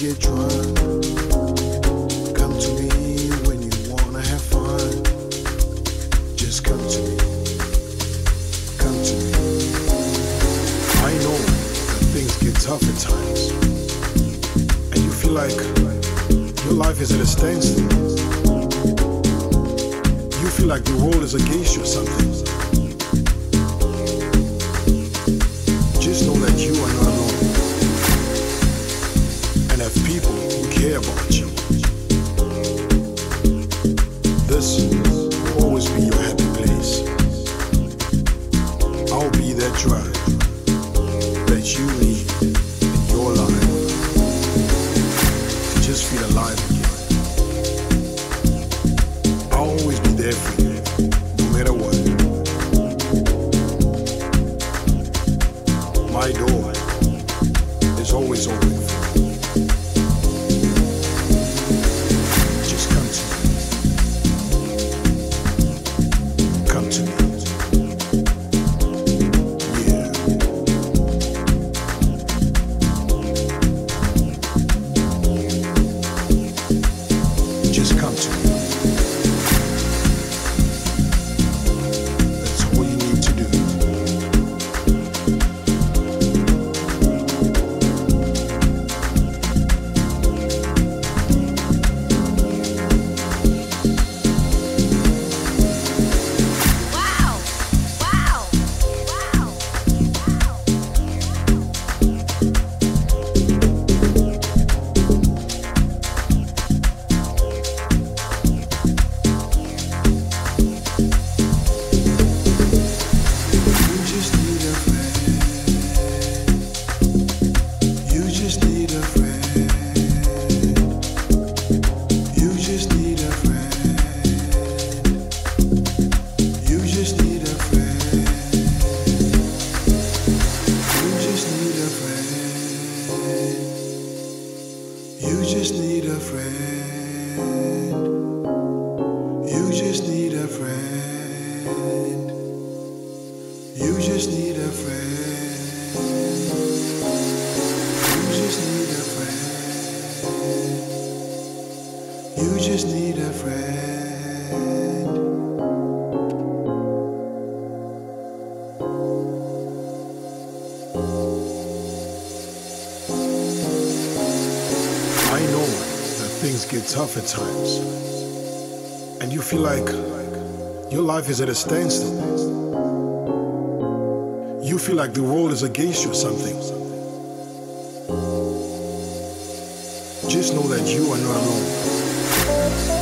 get drunk. Come to me when you wanna have fun. Just come to me. Come to me. I know that things get tough at times, and you feel like your life is at a standstill. You feel like the world is against you or something. Just know that you are not alone, and have people who care about you. This will always be your happy place. I'll be that drive that you need in your life to just feel alive again. I'll always be there for you, no matter what. My door is always open for you. Just come to me. Come to me. Yeah. Just come to me. That's all you need to do. You just need a friend. You just need a friend. You just need a friend. You just need a friend. You just need a friend. I know that things get tough at times, and you feel like your life is at a standstill. You feel like the world is against you or something. Just know that you are not alone.